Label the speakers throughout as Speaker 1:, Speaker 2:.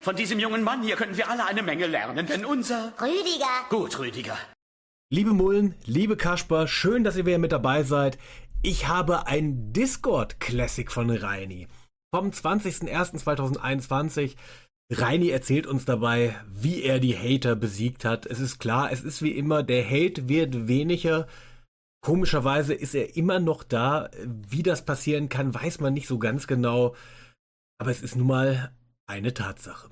Speaker 1: Von diesem jungen Mann hier können wir alle eine Menge lernen, denn unser...
Speaker 2: Rüdiger.
Speaker 1: Gut, Rüdiger.
Speaker 3: Liebe Mullen, liebe Kasper, schön, dass ihr wieder mit dabei seid. Ich habe ein Discord-Classic von Reini vom 20.01.2021. Reini erzählt uns dabei, wie er die Hater besiegt hat. Es ist klar, es ist wie immer, der Hate wird weniger. Komischerweise ist er immer noch da. Wie das passieren kann, weiß man nicht so ganz genau. Aber es ist nun mal eine Tatsache.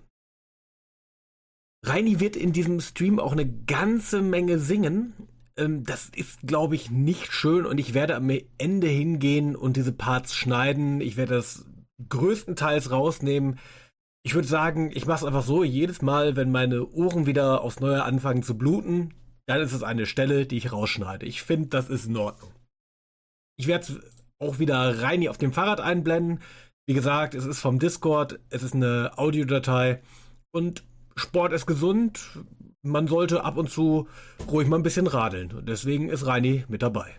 Speaker 3: Reini wird in diesem Stream auch eine ganze Menge singen. Das ist, glaube ich, nicht schön und ich werde am Ende hingehen und diese Parts schneiden. Ich werde das größtenteils rausnehmen. Ich würde sagen, ich mache es einfach so, jedes Mal, wenn meine Ohren wieder aufs Neue anfangen zu bluten, dann ist es eine Stelle, die ich rausschneide. Ich finde, das ist in Ordnung. Ich werde auch wieder Reini auf dem Fahrrad einblenden. Wie gesagt, es ist vom Discord, es ist eine Audiodatei und Sport ist gesund. Man sollte ab und zu ruhig mal ein bisschen radeln. Und deswegen ist Reini mit dabei.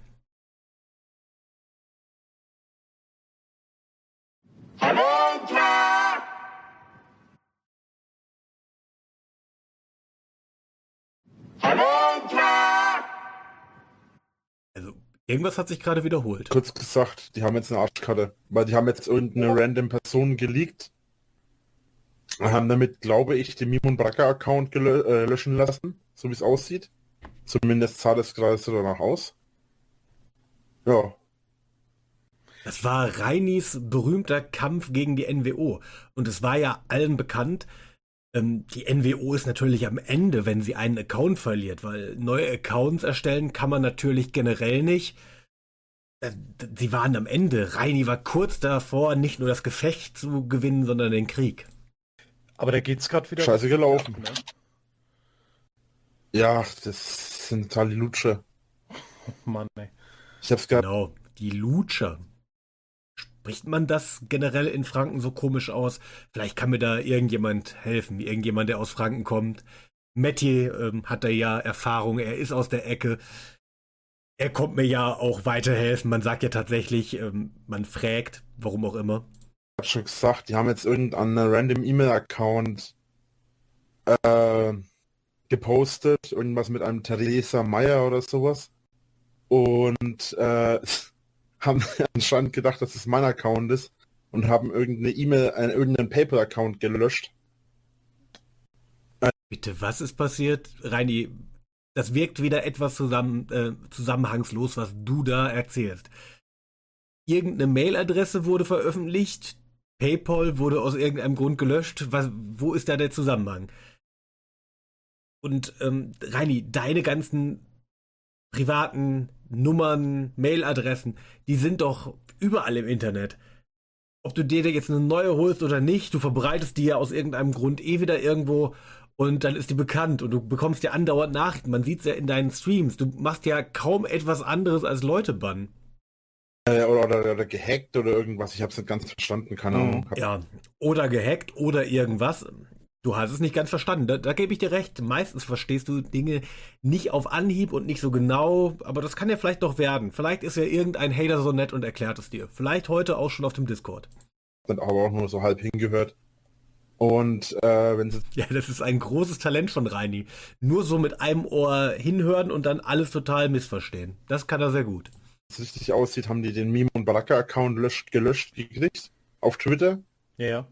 Speaker 3: Also, irgendwas hat sich gerade wiederholt.
Speaker 4: Kurz gesagt, die haben jetzt eine Arschkarte, weil die haben jetzt irgendeine random Person geleakt. Haben damit, glaube ich, den Mimon Bracker-Account löschen lassen, so wie es aussieht. Zumindest sah das gerade so danach aus. Ja.
Speaker 3: Das war Reinis berühmter Kampf gegen die NWO. Und es war ja allen bekannt, die NWO ist natürlich am Ende, wenn sie einen Account verliert, weil neue Accounts erstellen kann man natürlich generell nicht. Sie waren am Ende. Reini war kurz davor, nicht nur das Gefecht zu gewinnen, sondern den Krieg.
Speaker 5: Aber da geht's gerade wieder.
Speaker 4: Scheiße gelaufen.
Speaker 5: Ne?
Speaker 4: Ja, das sind total die Lutscher.
Speaker 5: Oh Mann, ey.
Speaker 4: Ich hab's gehabt.
Speaker 3: Genau, die Lutscher. Spricht man das generell in Franken so komisch aus? Vielleicht kann mir da irgendjemand helfen, irgendjemand, der aus Franken kommt. Metier hat da ja Erfahrung, er ist aus der Ecke. Er kommt mir ja auch weiterhelfen. Man sagt ja tatsächlich, man fragt, warum auch immer.
Speaker 4: Ich hab schon gesagt, die haben jetzt irgendeinen random E-Mail-Account gepostet, irgendwas mit einem Theresa Mayer oder sowas. Und haben anscheinend gedacht, dass es mein Account ist und haben irgendeine E-Mail, irgendeinen PayPal-Account gelöscht.
Speaker 3: Bitte, was ist passiert? Reini, das wirkt wieder etwas zusammenhangslos, was du da erzählst. Irgendeine Mailadresse wurde veröffentlicht, PayPal wurde aus irgendeinem Grund gelöscht. Wo ist da der Zusammenhang? Und Reini, deine ganzen privaten Nummern, Mailadressen, die sind doch überall im Internet. Ob du dir jetzt eine neue holst oder nicht, du verbreitest die ja aus irgendeinem Grund wieder irgendwo und dann ist die bekannt und du bekommst ja andauernd Nachrichten. Man sieht's ja in deinen Streams. Du machst ja kaum etwas anderes als Leute bannen.
Speaker 4: Oder gehackt oder irgendwas. Ich hab's nicht ganz verstanden, keine Ahnung.
Speaker 3: Ja, oder gehackt oder irgendwas. Du hast es nicht ganz verstanden, da gebe ich dir recht. Meistens verstehst du Dinge nicht auf Anhieb und nicht so genau, aber das kann ja vielleicht doch werden. Vielleicht ist ja irgendein Hater so nett und erklärt es dir. Vielleicht heute auch schon auf dem Discord.
Speaker 4: Dann aber auch nur so halb hingehört. Und wenn sie...
Speaker 3: Ja, das ist ein großes Talent von Reini. Nur so mit einem Ohr hinhören und dann alles total missverstehen. Das kann er sehr gut.
Speaker 4: Wenn es richtig aussieht, haben die den Mimon Bracker-Account gelöscht gekriegt. Auf Twitter.
Speaker 5: Ja.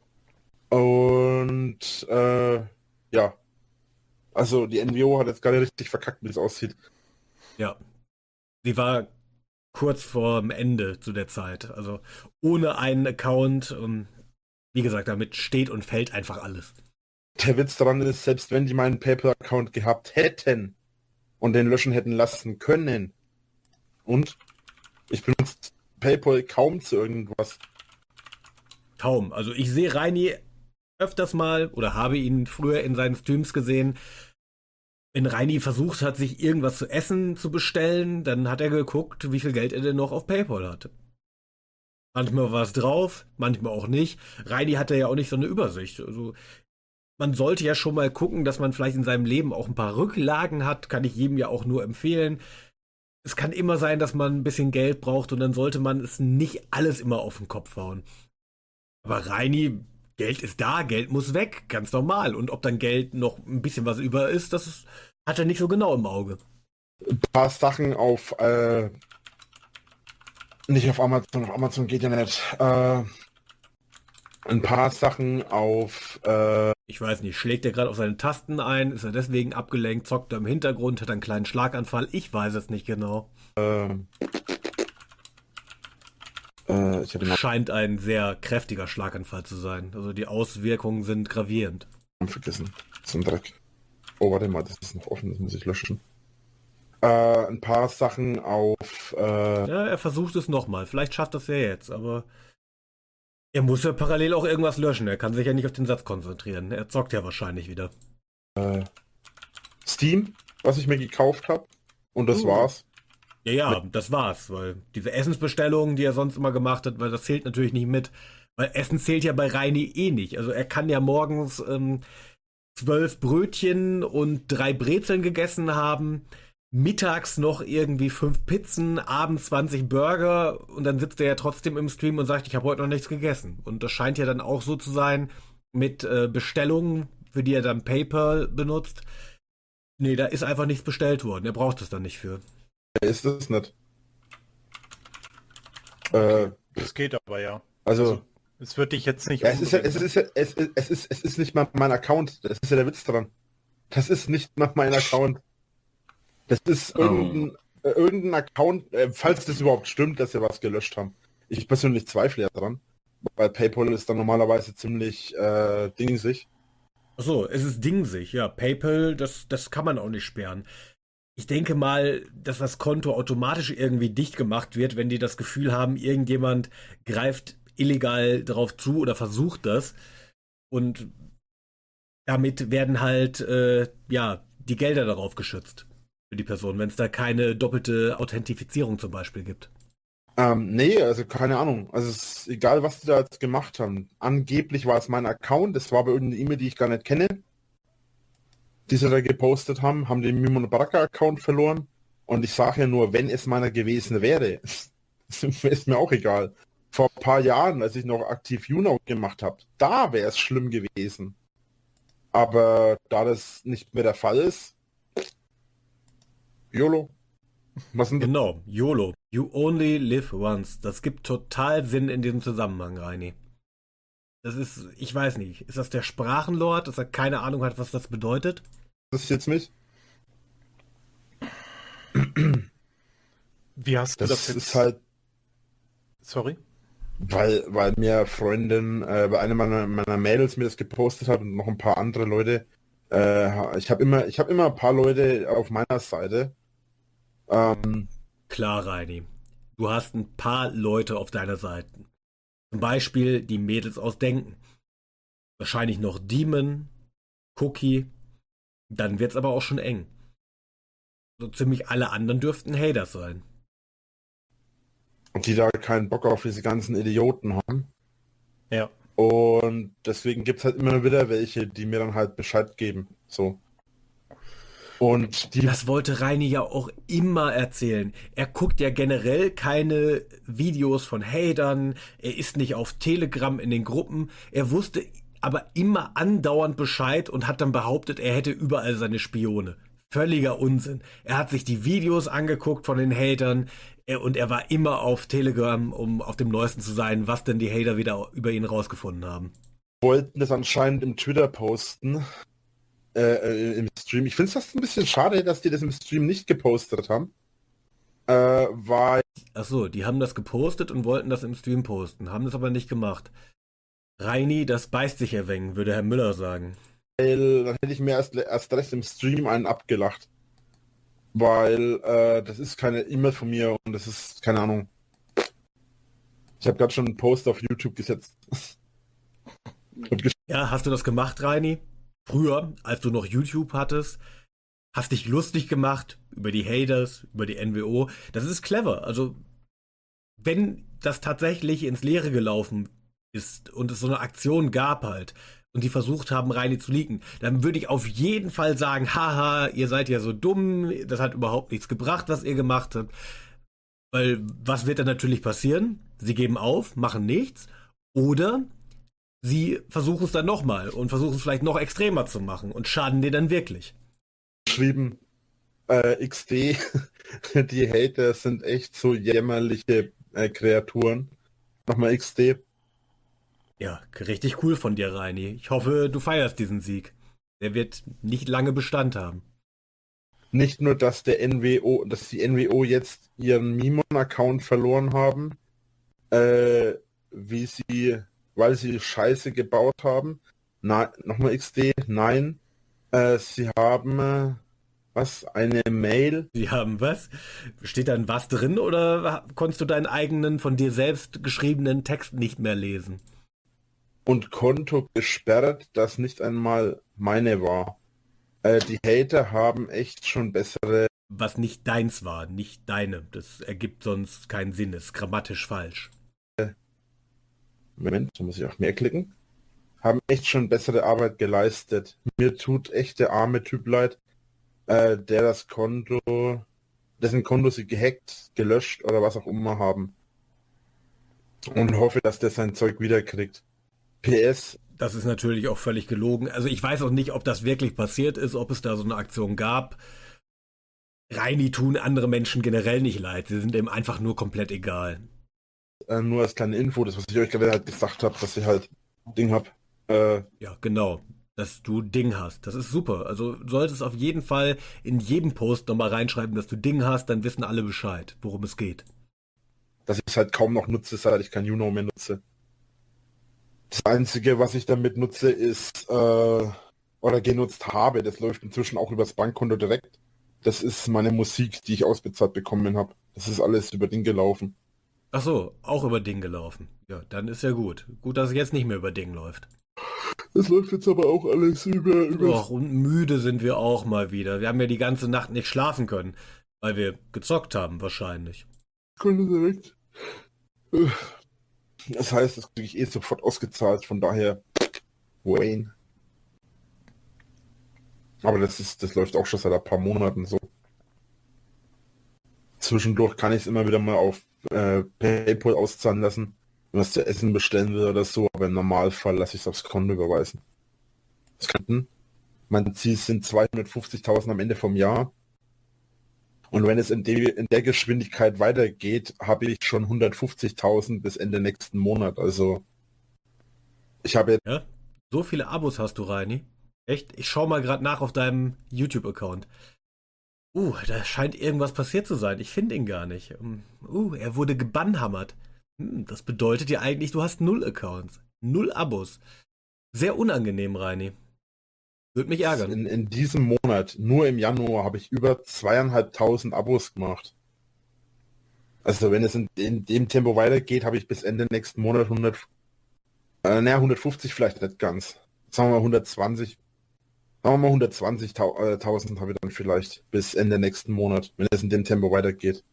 Speaker 4: Und ja, also die NWO hat jetzt gerade richtig verkackt, wie es aussieht.
Speaker 3: Ja, sie war kurz vorm Ende zu der Zeit, also ohne einen Account. Wie gesagt, damit steht und fällt einfach alles.
Speaker 4: Der Witz daran ist, selbst wenn die meinen PayPal-Account gehabt hätten und den löschen hätten lassen können, und ich benutze PayPal kaum zu irgendwas.
Speaker 3: Kaum, also ich sehe Reini öfters mal oder habe ihn früher in seinen Streams gesehen, wenn Reini versucht hat, sich irgendwas zu essen zu bestellen, dann hat er geguckt, wie viel Geld er denn noch auf PayPal hatte. Manchmal war es drauf, manchmal auch nicht. Reini hatte ja auch nicht so eine Übersicht. Also man sollte ja schon mal gucken, dass man vielleicht in seinem Leben auch ein paar Rücklagen hat, kann ich jedem ja auch nur empfehlen. Es kann immer sein, dass man ein bisschen Geld braucht und dann sollte man es nicht alles immer auf den Kopf hauen. Aber Reini, Geld ist da, Geld muss weg, ganz normal. Und ob dann Geld noch ein bisschen was über ist, hat er nicht so genau im Auge.
Speaker 4: Ein paar Sachen auf, nicht auf Amazon geht ja nicht. Ein paar Sachen auf,
Speaker 3: Ich weiß nicht, schlägt er gerade auf seine Tasten ein, ist er deswegen abgelenkt, zockt er im Hintergrund, hat einen kleinen Schlaganfall, ich weiß es nicht genau.
Speaker 4: ich habe den
Speaker 3: Scheint ein sehr kräftiger Schlaganfall zu sein. Also die Auswirkungen sind gravierend.
Speaker 4: Namen vergessen. So ein Dreck. Oh, warte mal, das ist noch offen, das muss ich löschen. Ein paar Sachen auf,
Speaker 3: Ja, er versucht es nochmal, vielleicht schafft er es ja jetzt, aber er muss ja parallel auch irgendwas löschen, er kann sich ja nicht auf den Satz konzentrieren, er zockt ja wahrscheinlich wieder.
Speaker 4: Steam, was ich mir gekauft habe. Und das war's.
Speaker 3: Ja, das war's, weil diese Essensbestellungen, die er sonst immer gemacht hat, weil das zählt natürlich nicht mit, weil Essen zählt ja bei Reini eh nicht. Also er kann ja morgens 12 Brötchen und 3 Brezeln gegessen haben, mittags noch irgendwie 5 Pizzen, abends 20 Burger und dann sitzt er ja trotzdem im Stream und sagt, ich habe heute noch nichts gegessen. Und das scheint ja dann auch so zu sein mit Bestellungen, für die er dann PayPal benutzt. Nee, da ist einfach nichts bestellt worden. Er braucht es dann nicht für.
Speaker 4: Ist es nicht.
Speaker 5: Das geht aber ja.
Speaker 4: Also
Speaker 5: es wird dich jetzt nicht.
Speaker 4: ja, es ist nicht mal mein Account. Das ist ja der Witz dran. Das ist nicht mal mein Account. Das ist irgendein Account, falls das überhaupt stimmt, dass sie was gelöscht haben. Ich persönlich zweifle ja dran. Weil PayPal ist dann normalerweise ziemlich dingsig.
Speaker 3: Achso, es ist dingsig, ja. PayPal, das kann man auch nicht sperren. Ich denke mal, dass das Konto automatisch irgendwie dicht gemacht wird, wenn die das Gefühl haben, irgendjemand greift illegal drauf zu oder versucht das. Und damit werden halt, die Gelder darauf geschützt für die Person, wenn es da keine doppelte Authentifizierung zum Beispiel gibt.
Speaker 4: Nee, also keine Ahnung. Also es ist egal, was die da jetzt gemacht haben. Angeblich war es mein Account, das war aber irgendeine E-Mail, die ich gar nicht kenne, die sie da gepostet haben den Mimon Baraka-Account verloren. Und ich sage ja nur, wenn es meiner gewesen wäre, ist mir auch egal. Vor ein paar Jahren, als ich noch aktiv YouNow gemacht habe, da wäre es schlimm gewesen. Aber da das nicht mehr der Fall ist, YOLO. Was denn?
Speaker 3: Genau, YOLO. You only live once. Das gibt total Sinn in diesem Zusammenhang, Reini. Das ist, ich weiß nicht, ist das der Sprachenlord, dass er keine Ahnung hat, was das bedeutet?
Speaker 4: Das ist jetzt mich.
Speaker 5: Wie hast du das
Speaker 4: Das
Speaker 5: jetzt?
Speaker 4: ist halt,
Speaker 5: Sorry?
Speaker 4: weil mir Freundin, bei einer meiner Mädels mir das gepostet hat und noch ein paar andere Leute. Ich habe immer ein paar Leute auf meiner Seite.
Speaker 3: Klar, Reini. Du hast ein paar Leute auf deiner Seite. Zum Beispiel die Mädels aus Denken. Wahrscheinlich noch Demon, Cookie. Dann wird's aber auch schon eng. So ziemlich alle anderen dürften Haters sein.
Speaker 4: Und die da keinen Bock auf diese ganzen Idioten haben.
Speaker 5: Ja.
Speaker 4: Und deswegen gibt es halt immer wieder welche, die mir dann halt Bescheid geben. So. Und die.
Speaker 3: Das wollte Reini ja auch immer erzählen. Er guckt ja generell keine Videos von Hatern. Er ist nicht auf Telegram in den Gruppen. Er wusste aber immer andauernd Bescheid und hat dann behauptet, er hätte überall seine Spione. Völliger Unsinn. Er hat sich die Videos angeguckt von den Hatern und er war immer auf Telegram, um auf dem Neuesten zu sein, was denn die Hater wieder über ihn rausgefunden haben.
Speaker 4: Wollten das anscheinend im Twitter posten. Im Stream. Ich finde es fast ein bisschen schade, dass die das im Stream nicht gepostet haben. Weil
Speaker 3: Achso, die haben das gepostet und wollten das im Stream posten, haben das aber nicht gemacht. Reini, das beißt sich ja wenig, würde Herr Müller sagen.
Speaker 4: dann hätte ich mir erst recht im Stream einen abgelacht. Weil das ist keine E-Mail von mir und das ist, keine Ahnung. Ich habe gerade schon einen Post auf YouTube gesetzt.
Speaker 3: Ja, hast du das gemacht, Reini? Früher, als du noch YouTube hattest, hast dich lustig gemacht über die Haters, über die NWO. Das ist clever. Also, wenn das tatsächlich ins Leere gelaufen ist und es so eine Aktion gab halt und die versucht haben, Reini zu leaken, dann würde ich auf jeden Fall sagen, haha, ihr seid ja so dumm, das hat überhaupt nichts gebracht, was ihr gemacht habt. Weil, was wird dann natürlich passieren? Sie geben auf, machen nichts. Oder sie versuchen es dann nochmal und versuchen es vielleicht noch extremer zu machen und schaden dir dann wirklich.
Speaker 4: Geschrieben, XD, die Hater sind echt so jämmerliche Kreaturen. Nochmal XD.
Speaker 3: Ja, richtig cool von dir, Reini. Ich hoffe, du feierst diesen Sieg. Der wird nicht lange Bestand haben.
Speaker 4: Nicht nur, dass die NWO jetzt ihren Mimon-Account verloren haben, weil sie Scheiße gebaut haben. Nein, nochmal XD, nein. Sie haben eine Mail.
Speaker 3: Sie haben was? Steht dann was drin oder konntest du deinen eigenen, von dir selbst geschriebenen Text nicht mehr lesen?
Speaker 4: Und Konto gesperrt, das nicht einmal meine war. Die Hater haben echt schon bessere...
Speaker 3: Was nicht deins war, nicht deine. Das ergibt sonst keinen Sinn, ist grammatisch falsch.
Speaker 4: Moment, da muss ich auch mehr klicken. Haben echt schon bessere Arbeit geleistet. Mir tut echt der arme Typ leid, dessen Konto sie gehackt, gelöscht oder was auch immer haben. Und hoffe, dass der sein Zeug wiederkriegt. PS.
Speaker 3: Das ist natürlich auch völlig gelogen. Also ich weiß auch nicht, ob das wirklich passiert ist, ob es da so eine Aktion gab. Reini tun andere Menschen generell nicht leid. Sie sind ihm einfach nur komplett egal.
Speaker 4: Nur als kleine Info, das was ich euch gerade halt gesagt habe, dass ich halt Ding hab.
Speaker 3: Ja, genau. Dass du Ding hast. Das ist super. Also du solltest auf jeden Fall in jedem Post nochmal reinschreiben, dass du Ding hast, dann wissen alle Bescheid, worum es geht.
Speaker 4: Dass ich es halt kaum noch nutze, seit ich kein YouNow mehr nutze. Das Einzige, was ich damit nutze, ist, oder genutzt habe, das läuft inzwischen auch übers Bankkonto direkt. Das ist meine Musik, die ich ausbezahlt bekommen habe. Das ist alles über Ding gelaufen.
Speaker 3: Ach so, auch über Ding gelaufen. Ja, dann ist ja gut. Gut, dass es jetzt nicht mehr über Ding läuft.
Speaker 4: Das läuft jetzt aber auch alles über...
Speaker 3: Och, und müde sind wir auch mal wieder. Wir haben ja die ganze Nacht nicht schlafen können, weil wir gezockt haben wahrscheinlich.
Speaker 4: Konto direkt. Das heißt, das kriege ich eh sofort ausgezahlt, von daher Wayne. Aber das läuft auch schon seit ein paar Monaten so. Zwischendurch kann ich es immer wieder mal auf PayPal auszahlen lassen, wenn was zu essen bestellen will oder so, aber im Normalfall lasse ich es aufs Konto überweisen. Mein Ziel sind 250.000 am Ende vom Jahr. Und wenn es in der Geschwindigkeit weitergeht, habe ich schon 150.000 bis Ende nächsten Monat. Also ich habe jetzt...
Speaker 3: Ja? So viele Abos hast du, Reini? Echt? Ich schau mal gerade nach auf deinem YouTube-Account. Da scheint irgendwas passiert zu sein. Ich finde ihn gar nicht. Er wurde gebannhammert. Das bedeutet ja eigentlich, du hast 0 Accounts. 0 Abos. Sehr unangenehm, Reini. Würde mich ärgern.
Speaker 4: In diesem Monat, nur im Januar, habe ich über 2.500 Abos gemacht. Also wenn es in dem Tempo weitergeht, habe ich bis Ende nächsten Monat 150 vielleicht nicht ganz. Sagen wir mal 120. Sagen wir mal 120.000 habe ich dann vielleicht bis Ende nächsten Monat, wenn es in dem Tempo weitergeht.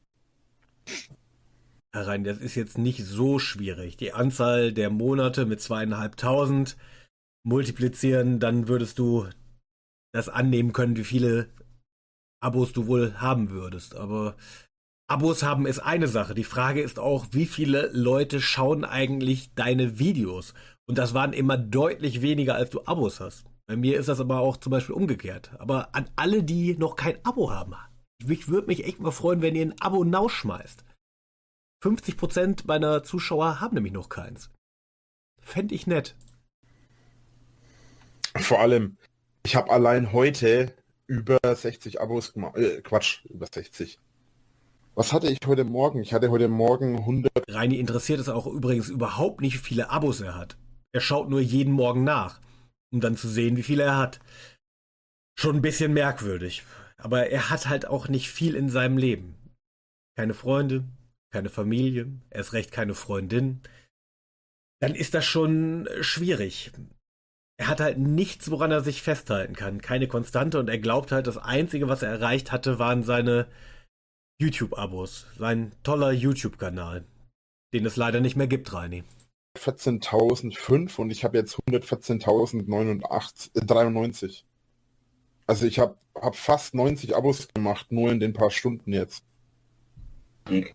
Speaker 3: Herr Rein, das ist jetzt nicht so schwierig. Die Anzahl der Monate mit 2.500 multiplizieren, dann würdest du das annehmen können, wie viele Abos du wohl haben würdest. Aber Abos haben ist eine Sache. Die Frage ist auch, wie viele Leute schauen eigentlich deine Videos? Und das waren immer deutlich weniger, als du Abos hast. Bei mir ist das aber auch zum Beispiel umgekehrt. Aber an alle, die noch kein Abo haben, ich würde mich echt mal freuen, wenn ihr ein Abo schmeißt. 50% meiner Zuschauer haben nämlich noch keins. Fände ich nett.
Speaker 4: Vor allem, ich habe allein heute über 60 Abos gemacht. Über 60. Was hatte ich heute Morgen? Ich hatte heute Morgen 100...
Speaker 3: Reini interessiert es auch übrigens überhaupt nicht, wie viele Abos er hat. Er schaut nur jeden Morgen nach, um dann zu sehen, wie viele er hat. Schon ein bisschen merkwürdig. Aber er hat halt auch nicht viel in seinem Leben. Keine Freunde, keine Familie, erst recht keine Freundin. Dann ist das schon schwierig. Er hat halt nichts, woran er sich festhalten kann. Keine Konstante und er glaubt halt, das Einzige, was er erreicht hatte, waren seine YouTube-Abos. Sein toller YouTube-Kanal, den es leider nicht mehr gibt, Reini.
Speaker 4: 14.005 und ich habe jetzt 114.093. Also ich habe fast 90 Abos gemacht, nur in den paar Stunden jetzt.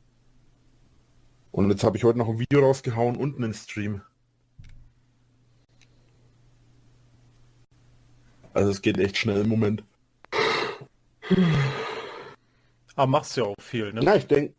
Speaker 4: Und jetzt habe ich heute noch ein Video rausgehauen und einen Stream. Also es geht echt schnell im Moment.
Speaker 5: Aber machst ja auch viel, ne?
Speaker 4: Na, ich denke,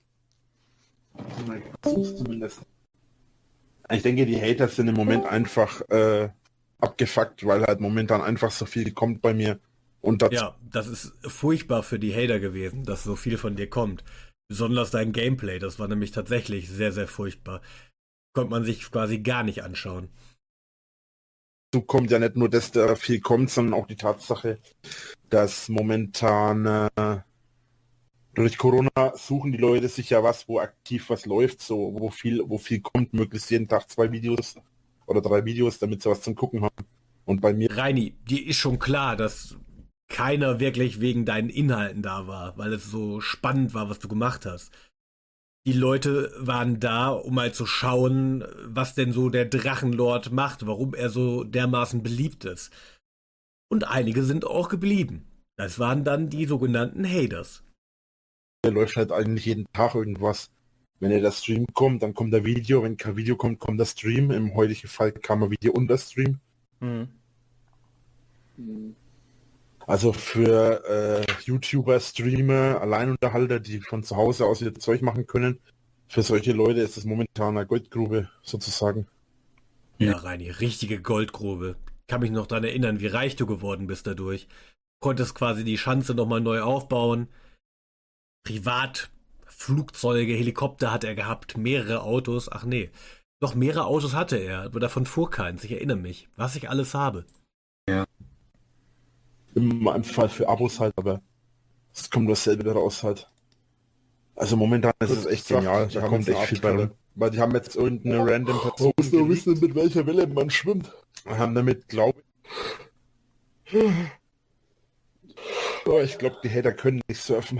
Speaker 4: zumindest. Ich denke, die Hater sind im Moment einfach abgefuckt, weil halt momentan einfach so viel kommt bei mir. Und dazu
Speaker 3: Ja, das ist furchtbar für die Hater gewesen, dass so viel von dir kommt. Besonders dein Gameplay, das war nämlich tatsächlich sehr, sehr furchtbar. Konnte man sich quasi gar nicht anschauen.
Speaker 4: kommt ja nicht nur, dass da viel kommt, sondern auch die Tatsache, dass momentan durch Corona suchen die Leute sich ja was, wo aktiv was läuft, so wo viel kommt, möglichst jeden Tag 2 Videos oder 3 Videos, damit sie was zum Gucken haben. Und bei mir
Speaker 3: Reini, dir ist schon klar, dass keiner wirklich wegen deinen Inhalten da war, weil es so spannend war, was du gemacht hast. Die Leute waren da, um mal zu schauen, was denn so der Drachenlord macht, warum er so dermaßen beliebt ist. Und einige sind auch geblieben. Das waren dann die sogenannten Haters.
Speaker 4: läuft halt eigentlich jeden Tag irgendwas. Wenn der Stream kommt, dann kommt der Video. Wenn kein Video kommt, kommt der Stream. Im heutigen Fall kam ein Video und der Stream.
Speaker 5: Mhm.
Speaker 4: Also für YouTuber, Streamer, Alleinunterhalter, die von zu Hause aus ihr Zeug machen können, für solche Leute ist es momentan eine Goldgrube sozusagen.
Speaker 3: Ja, Reini, richtige Goldgrube. Kann mich noch daran erinnern, wie reich du geworden bist dadurch. Konntest quasi die Schanze nochmal neu aufbauen. Privat, Flugzeuge, Helikopter hat er gehabt, mehrere Autos. Ach nee, noch mehrere Autos hatte er, aber davon fuhr keins. Ich erinnere mich, was ich alles habe.
Speaker 4: In meinem Fall für Abos halt, aber es kommt dasselbe raus halt. Also momentan ist es echt genial. Da kommt echt viel bei rum. Weil die haben jetzt irgendeine random Person. Man muss nur wissen, mit welcher Welle man schwimmt. Wir haben damit, glaube ich... Oh, ich glaube, die Hater können nicht surfen.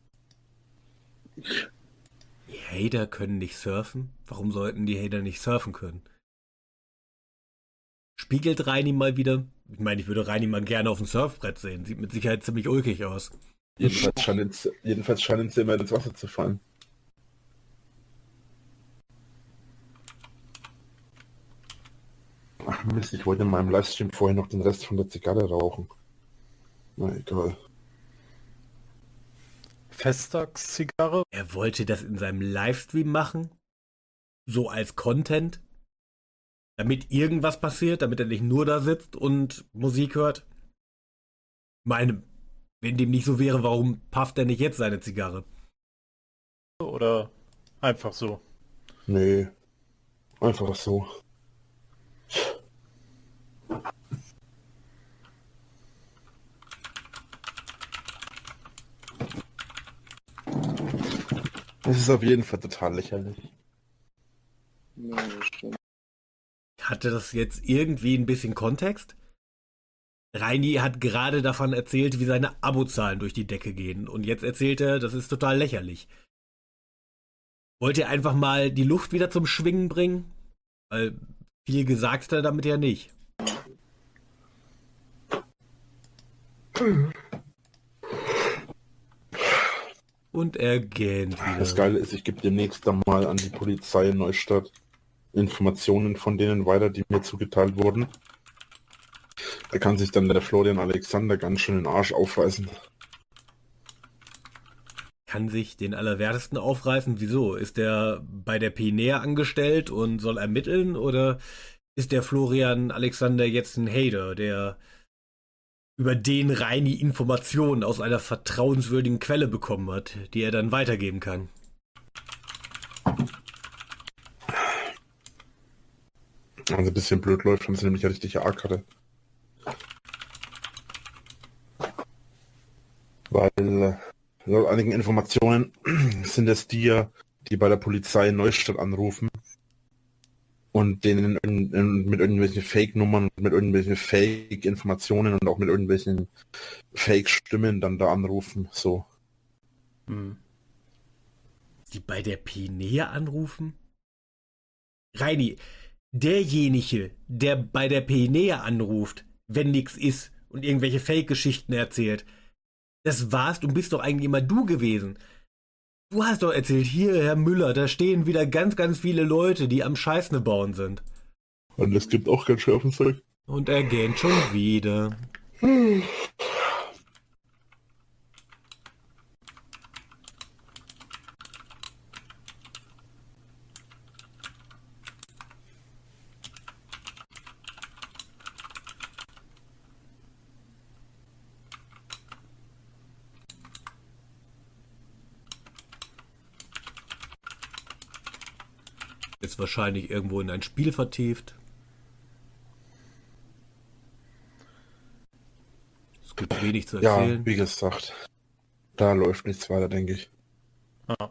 Speaker 3: Die Hater können nicht surfen? Warum sollten die Hater nicht surfen können? Spiegelt Reini mal wieder? Ich meine, ich würde Reini mal gerne auf dem Surfbrett sehen. Sieht mit Sicherheit ziemlich ulkig aus.
Speaker 4: Jedenfalls scheinen sie immer ins Wasser zu fallen. Ach Mist, ich wollte in meinem Livestream vorher noch den Rest von der Zigarre rauchen. Na egal.
Speaker 5: Festtagszigarre?
Speaker 3: Er wollte das in seinem Livestream machen? So als Content? Damit irgendwas passiert, damit er nicht nur da sitzt und Musik hört? Meine, wenn dem nicht so wäre, warum pafft er nicht jetzt seine Zigarre?
Speaker 5: Oder einfach so?
Speaker 4: Nee, einfach so. Das ist auf jeden Fall total lächerlich.
Speaker 2: Ja, das stimmt.
Speaker 3: Hatte das jetzt irgendwie ein bisschen Kontext? Reini hat gerade davon erzählt, wie seine Abozahlen durch die Decke gehen. Und jetzt erzählt er, das ist total lächerlich. Wollt ihr einfach mal die Luft wieder zum Schwingen bringen? Weil viel gesagt hat er damit ja nicht. Und er gähnt wieder.
Speaker 4: Das Geile ist, ich gebe demnächst dann mal an die Polizei in Neustadt Informationen von denen weiter, die mir zugeteilt wurden. Da kann sich dann der Florian Alexander ganz schön den Arsch aufreißen.
Speaker 3: Kann sich den Allerwertesten aufreißen? Wieso? Ist der bei der PNR angestellt und soll ermitteln? Oder ist der Florian Alexander jetzt ein Hater, der über den Reini Informationen aus einer vertrauenswürdigen Quelle bekommen hat, die er dann weitergeben kann?
Speaker 4: Also ein bisschen blöd läuft, haben sie nämlich eine richtige A-Karte. Weil laut einigen Informationen sind es die bei der Polizei in Neustadt anrufen und denen mit irgendwelchen Fake-Nummern, mit irgendwelchen Fake-Informationen und auch mit irgendwelchen Fake-Stimmen dann da anrufen. So.
Speaker 3: Die bei der PNR anrufen? Reini, derjenige, der bei der PNR anruft, wenn nix ist und irgendwelche Fake-Geschichten erzählt, das warst und bist doch eigentlich immer du gewesen. Du hast doch erzählt, hier, Herr Müller, da stehen wieder ganz, ganz viele Leute, die am Scheißne bauen sind.
Speaker 4: Und es gibt auch ganz schön auf den Zeug.
Speaker 3: Und er gähnt schon wieder. Ist wahrscheinlich irgendwo in ein Spiel vertieft. Es gibt wenig zu
Speaker 4: Ja,
Speaker 3: erzählen.
Speaker 4: wie gesagt, da läuft nichts weiter, denke ich.
Speaker 5: Ja.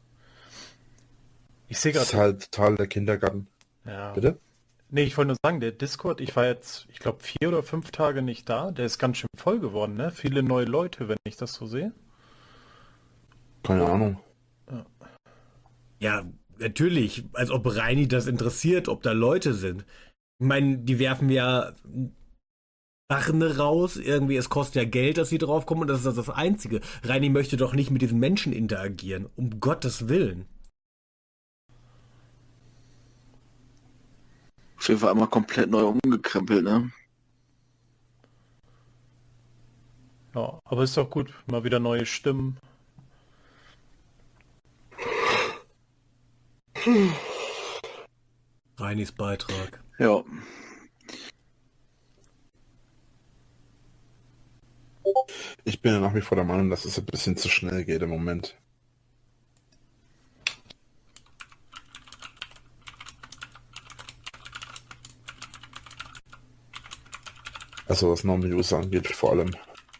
Speaker 5: Ich sehe
Speaker 4: Das ist
Speaker 5: gerade.
Speaker 4: halt total der Kindergarten.
Speaker 5: Ja.
Speaker 4: Bitte?
Speaker 5: Nee, ich wollte nur sagen, der Discord, ich war jetzt, ich glaube, 4 oder 5 Tage nicht da. Der ist ganz schön voll geworden, ne? Viele neue Leute, wenn ich das so sehe.
Speaker 4: Keine Ahnung.
Speaker 3: Ja, natürlich, als ob Reini das interessiert, ob da Leute sind. Ich meine, die werfen ja Sachen raus, irgendwie, es kostet ja Geld, dass sie draufkommen und das ist das Einzige. Reini möchte doch nicht mit diesen Menschen interagieren, um Gottes Willen.
Speaker 2: Auf jeden Fall einmal komplett neu umgekrempelt, ne?
Speaker 5: Ja, aber ist doch gut, mal wieder neue Stimmen.
Speaker 3: Reinis Beitrag.
Speaker 2: Ja.
Speaker 4: Ich bin ja nach wie vor der Meinung, dass es ein bisschen zu schnell geht im Moment. Also was Non-User angeht, vor allem.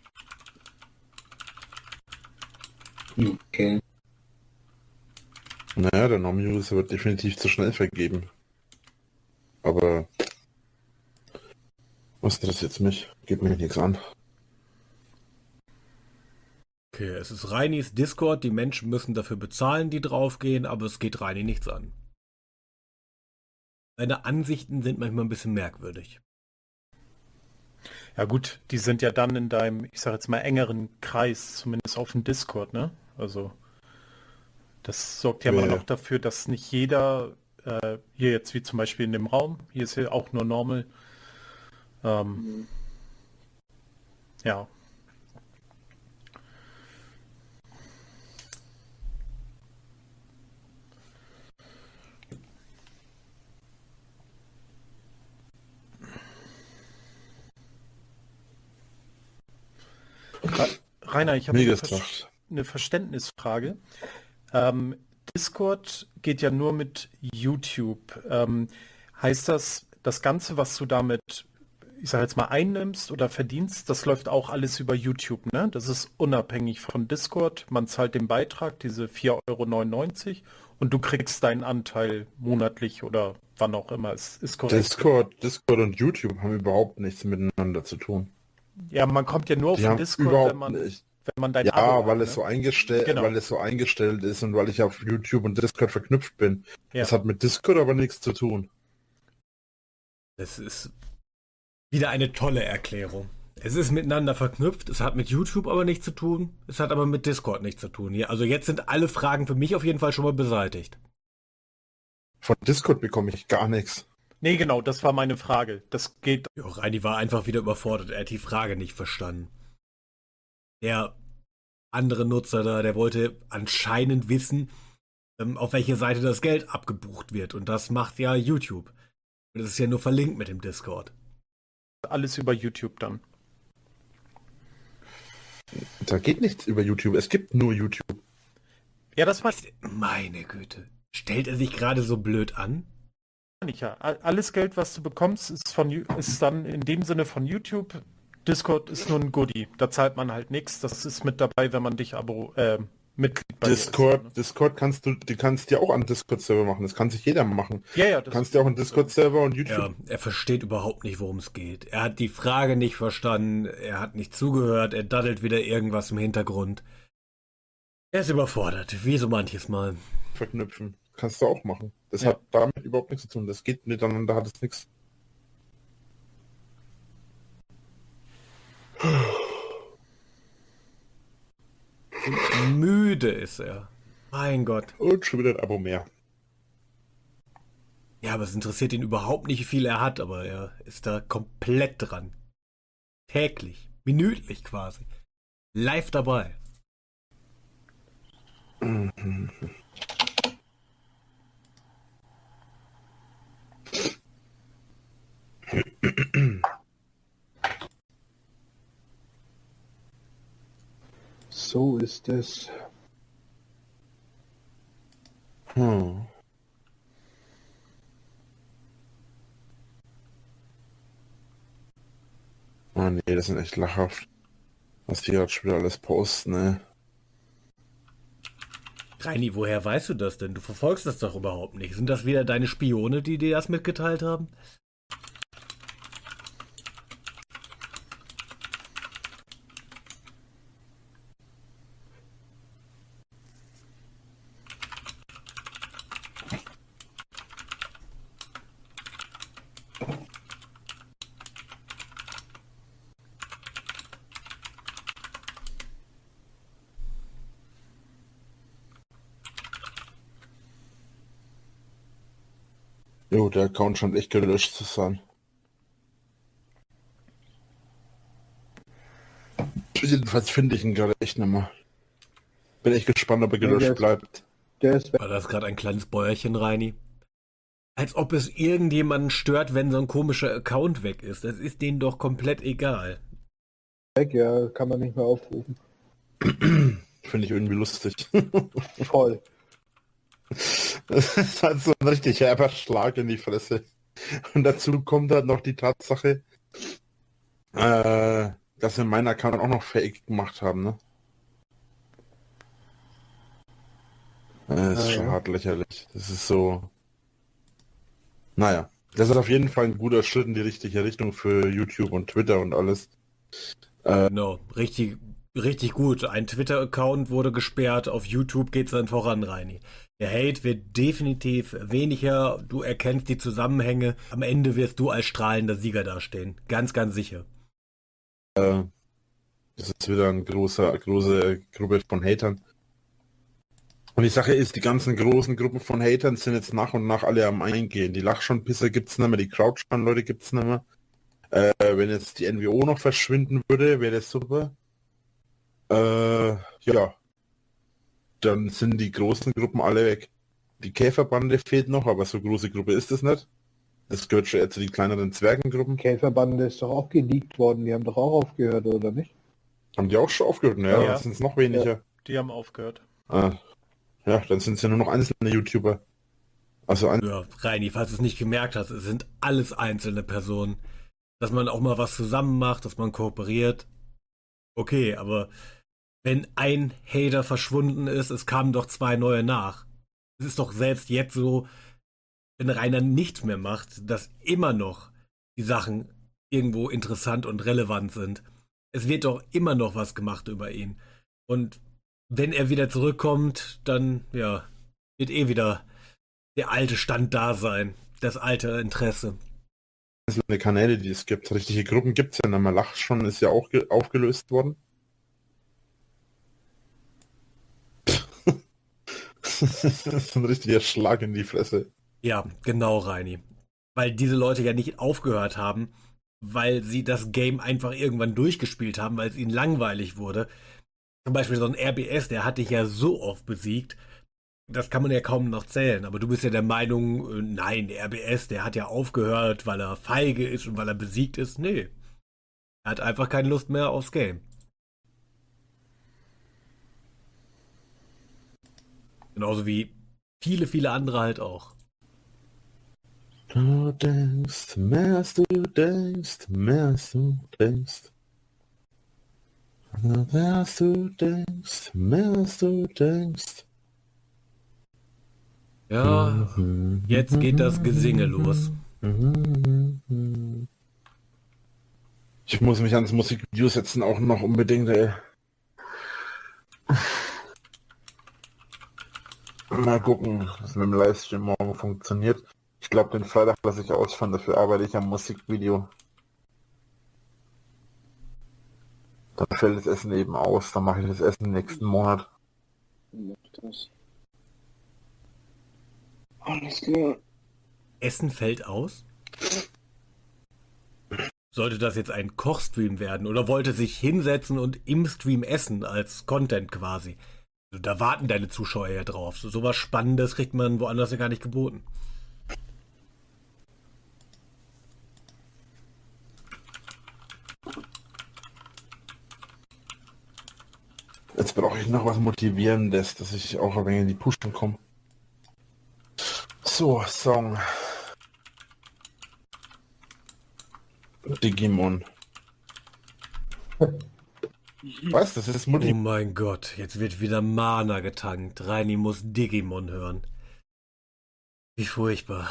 Speaker 2: Okay.
Speaker 4: Naja, der Non-User wird definitiv zu schnell vergeben. Aber was interessiert mich? Geht mir nichts an.
Speaker 3: Okay, es ist Reinis Discord, die Menschen müssen dafür bezahlen, die draufgehen, aber es geht Reini nichts an. Seine Ansichten sind manchmal ein bisschen merkwürdig.
Speaker 5: Ja gut, die sind ja dann in deinem, ich sag jetzt mal, engeren Kreis, zumindest auf dem Discord, ne? Also das sorgt ja mal
Speaker 4: Ja.
Speaker 5: noch dafür, dass nicht jeder, hier jetzt wie zum Beispiel in dem Raum, hier ist ja auch nur normal. Ja. Rainer, ich habe
Speaker 4: Wie
Speaker 5: eine,
Speaker 4: gesagt.
Speaker 5: eine Verständnisfrage. Discord geht ja nur mit YouTube. Heißt das, das Ganze, was du damit, ich sage jetzt mal, einnimmst oder verdienst, das läuft auch alles über YouTube, ne? Das ist unabhängig von Discord. Man zahlt den Beitrag, diese 4,99 € und du kriegst deinen Anteil monatlich oder wann auch immer. Ist korrekt.
Speaker 4: Discord und YouTube haben überhaupt nichts miteinander zu tun.
Speaker 5: Ja, man kommt ja nur auf
Speaker 4: Die
Speaker 5: den
Speaker 4: haben
Speaker 5: Discord,
Speaker 4: überhaupt
Speaker 5: wenn man,
Speaker 4: nicht.
Speaker 5: wenn man dein
Speaker 4: Ja,
Speaker 5: Abo
Speaker 4: weil
Speaker 5: hat,
Speaker 4: es
Speaker 5: ne?
Speaker 4: so eingestellt,
Speaker 5: Genau.
Speaker 4: weil es so eingestellt ist und weil ich auf YouTube und Discord verknüpft bin.
Speaker 5: Ja.
Speaker 4: Das hat mit Discord aber nichts zu tun.
Speaker 3: Das ist wieder eine tolle Erklärung. Es ist miteinander verknüpft, es hat mit YouTube aber nichts zu tun, es hat aber mit Discord nichts zu tun. Ja, also jetzt sind alle Fragen für mich auf jeden Fall schon mal beseitigt.
Speaker 4: Von Discord bekomme ich gar nichts.
Speaker 5: Nee, genau, das war meine Frage. Das geht.
Speaker 3: Ja, Reini war einfach wieder überfordert, er hat die Frage nicht verstanden. Der andere Nutzer da, der wollte anscheinend wissen, auf welche Seite das Geld abgebucht wird. Und das macht ja YouTube. Und das ist ja nur verlinkt mit dem Discord.
Speaker 5: Alles über YouTube dann.
Speaker 4: Da geht nichts über YouTube. Es gibt nur YouTube.
Speaker 5: Ja, das meine
Speaker 3: Meine Güte. Stellt er sich gerade so blöd an?
Speaker 5: ich ja. Alles Geld, was du bekommst, ist dann in dem Sinne von YouTube. Discord ist nur ein Goodie. Da zahlt man halt nichts. Das ist mit dabei, wenn man dich Mitglied bei dir ist, ne?
Speaker 4: Discord kannst du kannst ja auch einen Discord-Server machen. Das kann sich jeder machen.
Speaker 5: Ja,
Speaker 4: Du kannst ja auch einen Discord-Server und YouTube.
Speaker 3: Ja, er versteht überhaupt nicht, worum es geht. Er hat die Frage nicht verstanden, er hat nicht zugehört, er daddelt wieder irgendwas im Hintergrund. Er ist überfordert, wie so manches Mal.
Speaker 4: verknüpfen. Kannst du auch machen. Das
Speaker 5: Ja.
Speaker 4: hat damit überhaupt nichts zu tun. Das geht miteinander, hat es nichts.
Speaker 3: Müde ist er. Mein Gott.
Speaker 4: Und schon wieder ein Abo mehr.
Speaker 3: Ja, aber es interessiert ihn überhaupt nicht, wie viel er hat, aber er ist da komplett dran. täglich, minütlich quasi, live dabei.
Speaker 6: So ist es.
Speaker 4: Hm. Oh nee, das sind echt lachhaft. Was die gerade schon wieder alles posten, ne?
Speaker 3: Reini, woher weißt du das denn? Du verfolgst das doch überhaupt nicht. Sind das wieder deine Spione, die dir das mitgeteilt haben?
Speaker 4: Jo, der Account scheint echt gelöscht zu sein. Jedenfalls finde ich ihn gerade echt nicht mehr. Bin echt gespannt, ob er gelöscht bleibt.
Speaker 6: Der ist weg.
Speaker 3: War das gerade ein kleines Bäuerchen, Reini? Als ob es irgendjemanden stört, wenn so ein komischer Account weg ist. Das ist denen doch komplett egal.
Speaker 6: Ja, kann man nicht mehr aufrufen.
Speaker 4: Finde ich irgendwie lustig.
Speaker 6: Voll.
Speaker 4: Das ist halt so ein richtig herber Schlag in die Fresse. Und dazu kommt halt noch die Tatsache, dass wir meinen Account auch noch fake gemacht haben, ne? Das ist schon hart lächerlich. Das ist so... Naja, das ist auf jeden Fall ein guter Schritt in die richtige Richtung für YouTube und Twitter und alles.
Speaker 3: Genau, richtig, richtig gut. Ein Twitter-Account wurde gesperrt, auf YouTube geht's dann voran, Reini. Der Hate wird definitiv weniger, du erkennst die Zusammenhänge, am Ende wirst du als strahlender Sieger dastehen. Ganz, ganz sicher.
Speaker 4: Das ist wieder eine große Gruppe von Hatern. Und die Sache ist, die ganzen großen Gruppen von Hatern sind jetzt nach und nach alle am Eingehen. Die Lachschon-Pisser gibt's nicht mehr, die Crouchman-Leute gibt's nicht mehr. Wenn jetzt die NWO noch verschwinden würde, wäre das super. Ja. Dann sind die großen Gruppen alle weg. Die Käferbande fehlt noch, aber so große Gruppe ist es nicht. Das gehört schon eher zu den kleineren Zwergengruppen.
Speaker 6: Käferbande ist doch auch geleakt worden. Die haben doch auch aufgehört, oder nicht?
Speaker 4: Haben die auch schon aufgehört? Ja,
Speaker 5: Ja.
Speaker 4: dann sind es noch weniger.
Speaker 6: Ja.
Speaker 5: Die haben aufgehört.
Speaker 4: Ja, dann sind es ja nur noch einzelne YouTuber. Also
Speaker 3: Ja, Reini, falls du es nicht gemerkt hast, es sind alles einzelne Personen. Dass man auch mal was zusammen macht, dass man kooperiert. Okay, aber wenn ein Hater verschwunden ist, es kamen doch 2 neue nach. Es ist doch selbst jetzt so, wenn Rainer nichts mehr macht, dass immer noch die Sachen irgendwo interessant und relevant sind. Es wird doch immer noch was gemacht über ihn. Und wenn er wieder zurückkommt, dann, ja, wird wieder der alte Stand da sein. Das alte Interesse.
Speaker 4: einzelne Kanäle, die es gibt. Richtige Gruppen gibt es ja nicht mehr. Lachschon ist ja auch aufgelöst worden. Das ist ein richtiger Schlag in die Fresse.
Speaker 3: Ja, genau, Reini. Weil diese Leute ja nicht aufgehört haben, weil sie das Game einfach irgendwann durchgespielt haben, weil es ihnen langweilig wurde. Zum Beispiel so ein RBS, der hat dich ja so oft besiegt, das kann man ja kaum noch zählen. Aber du bist ja der Meinung, nein, der RBS, der hat ja aufgehört, weil er feige ist und weil er besiegt ist. Nee. Er hat einfach keine Lust mehr aufs Game. Genauso wie viele, viele andere halt auch.
Speaker 4: Du denkst, mehr als du denkst, mehr als du denkst. Mehr als du denkst, mehr als du denkst.
Speaker 3: Ja, jetzt geht das Gesinge los.
Speaker 4: Ich muss mich ans Musikvideo setzen, auch noch unbedingt, ey. Mal gucken, was mit dem Livestream morgen funktioniert. Ich glaube, den Freitag lasse ich ausfahren, dafür arbeite ich am Musikvideo. Dann fällt das Essen eben aus, dann mache ich das Essen nächsten Monat.
Speaker 2: Alles klar.
Speaker 3: Essen fällt aus? sollte das jetzt ein Kochstream werden oder wollte sich hinsetzen und im Stream essen als Content quasi. Also da warten deine Zuschauer ja drauf. So was Spannendes kriegt man woanders ja gar nicht geboten.
Speaker 4: Jetzt brauche ich noch was Motivierendes, dass ich auch ein wenig in die Puschen komme. So, Song. Digimon. Was? Das ist
Speaker 3: Oh
Speaker 4: Motivierend.
Speaker 3: mein Gott, jetzt wird wieder Mana getankt. Reini muss Digimon hören. Wie furchtbar.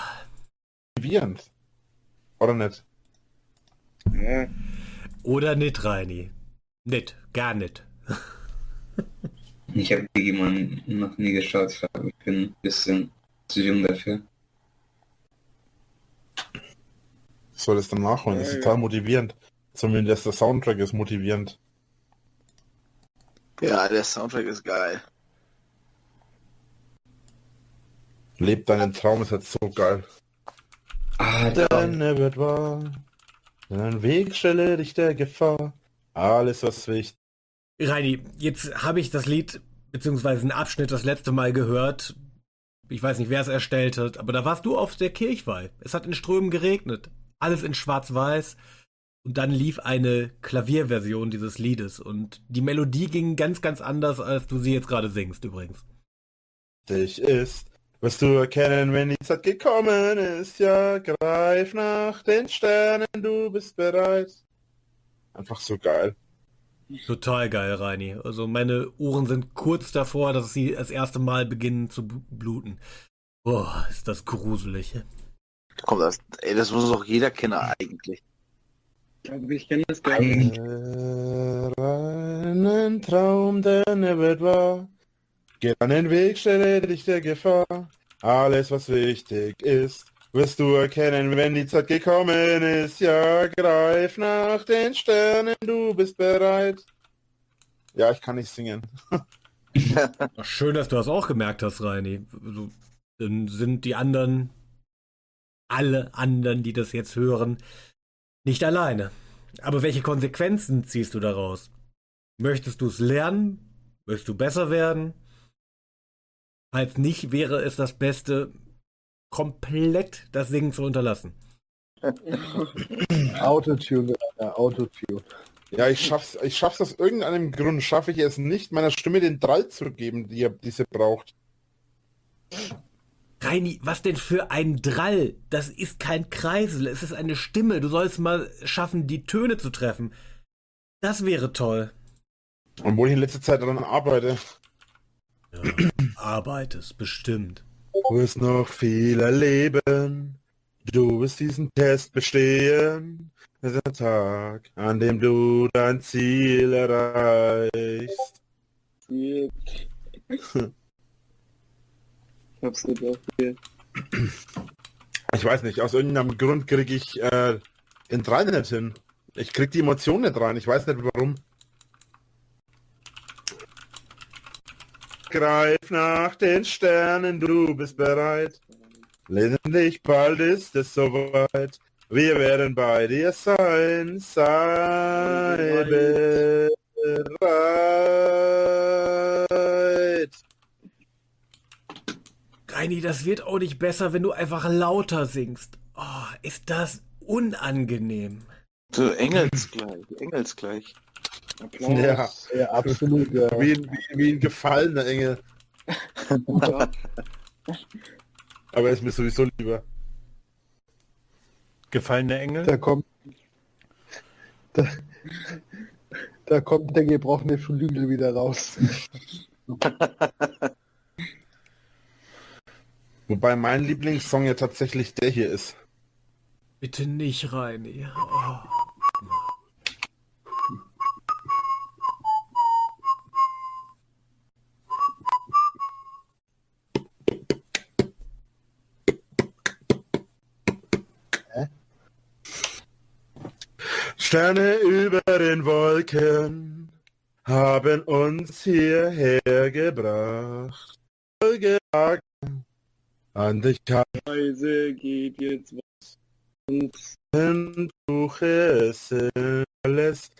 Speaker 4: Oder nicht?
Speaker 7: Ja,
Speaker 3: Oder nicht, Reini. Nicht, gar nicht.
Speaker 7: ich habe Digimon noch nie geschaut. Ich glaube, ich bin ein bisschen zu jung dafür.
Speaker 4: Ich soll das dann nachholen. Das ist total motivierend. Zumindest der Soundtrack ist motivierend.
Speaker 2: Ja, der Soundtrack ist geil.
Speaker 4: Lebt deinen Traum ist halt so geil.
Speaker 7: Ah,
Speaker 4: Denn er wird wahr. Deinen Weg stelle dich der Gefahr. Alles, was wichtig.
Speaker 3: Reini, jetzt habe ich das Lied beziehungsweise einen Abschnitt das letzte Mal gehört. Ich weiß nicht, wer es erstellt hat, aber da warst du auf der Kirchweih. Es hat in Strömen geregnet. Alles in schwarz-weiß. Und dann lief eine Klavierversion dieses Liedes. Und die Melodie ging ganz, ganz anders, als du sie jetzt gerade singst, übrigens.
Speaker 4: Ist, wirst du erkennen, wenn die Zeit gekommen ist. Ja, greif nach den Sternen, du bist bereit. Einfach so geil.
Speaker 3: Total geil, Reini. Also meine Ohren sind kurz davor, dass sie das erste Mal beginnen zu bluten. Boah, ist das gruselig.
Speaker 2: Komm, das muss doch jeder kennen eigentlich.
Speaker 7: ich kenne das gar nicht.
Speaker 4: Einen Traum, denn er wird wahr. Geh an den Weg, stelle dich der Gefahr. Alles, was wichtig ist, wirst du erkennen, wenn die Zeit gekommen ist. Ja, greif nach den Sternen, du bist bereit. Ja, ich kann nicht singen.
Speaker 3: Ach, schön, dass du das auch gemerkt hast, Reini. Also, dann sind die anderen, alle anderen, die das jetzt hören, nicht alleine. Aber welche Konsequenzen ziehst du daraus? Möchtest du es lernen? Möchtest du besser werden? Falls nicht, wäre es das Beste, komplett das Singen zu unterlassen.
Speaker 6: Autotune, Autotune.
Speaker 4: Ja, ich schaff's aus irgendeinem Grund, schaffe ich es nicht, meiner Stimme den Drall zu geben, die sie braucht.
Speaker 3: Reini, was denn für ein Drall? Das ist kein Kreisel, es ist eine Stimme. Du sollst mal schaffen, die Töne zu treffen. Das wäre toll.
Speaker 4: Obwohl ich in letzter Zeit daran arbeite.
Speaker 3: Ja, arbeitest, bestimmt.
Speaker 4: Du wirst noch viel erleben. Du wirst diesen Test bestehen. Das ist der Tag, an dem du dein Ziel erreichst.
Speaker 7: Ich hab's gedacht, hier.
Speaker 4: Ich weiß nicht, aus irgendeinem Grund kriege ich den Drall nicht hin. Ich krieg die Emotionen nicht rein, ich weiß nicht warum. Greif nach den Sternen, du bist bereit. Letztendlich bald ist es soweit. Wir werden bei dir sein. Sei bereit.
Speaker 3: Reini, das wird auch nicht besser, wenn du einfach lauter singst. Oh, ist das unangenehm.
Speaker 2: So engelsgleich.
Speaker 7: Applaus.
Speaker 4: Ja,
Speaker 6: Ja, absolut, ja.
Speaker 4: wie ein gefallener Engel. Aber er ist mir sowieso lieber.
Speaker 5: Gefallene Engel?
Speaker 6: Da kommt der gebrochene Flügel wieder raus.
Speaker 4: Wobei mein Lieblingssong ja tatsächlich der hier ist.
Speaker 3: Bitte nicht, Reini. Oh.
Speaker 4: Sterne über den Wolken haben uns hierher gebracht. An dich kann
Speaker 7: Reise geht jetzt was. Und
Speaker 4: Wenn du es lässt.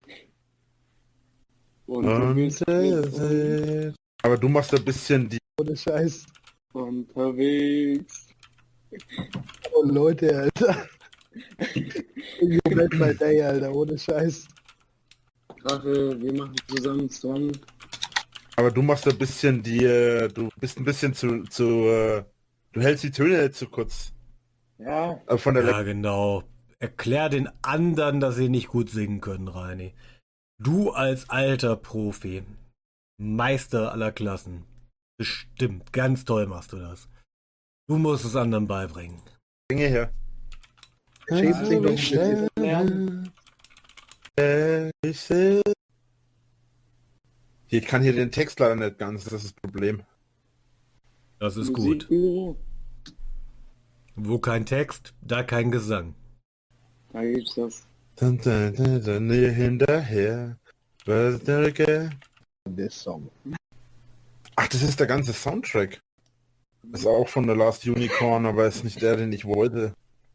Speaker 8: Und du bist
Speaker 4: Aber du machst ein bisschen die.
Speaker 6: Ohne Scheiß.
Speaker 8: unterwegs.
Speaker 6: Oh Leute, Alter. Moment mal day, Alter, ohne Scheiß.
Speaker 8: Rache, wir machen zusammen Song.
Speaker 4: Aber du machst ein bisschen die. Du bist ein bisschen du hältst die Töne nicht zu kurz.
Speaker 8: Ja,
Speaker 4: Von der
Speaker 3: Ja, genau. Erklär den anderen, dass sie nicht gut singen können, Reini. Du als alter Profi, Meister aller Klassen. Bestimmt, ganz toll machst du das. Du musst es anderen beibringen.
Speaker 4: Länge her.
Speaker 6: Schiebt sich noch schnell.
Speaker 4: Ich kann hier den Text leider nicht ganz, das ist das Problem.
Speaker 3: Das ist gut.
Speaker 8: Musikbüro,
Speaker 3: Wo kein Text, da kein Gesang.
Speaker 8: da gibt's das.
Speaker 4: Dann hinterher.
Speaker 6: Der Song.
Speaker 4: Ach, das ist der ganze Soundtrack. Das ist auch von The Last Unicorn, aber ist nicht der, den ich wollte.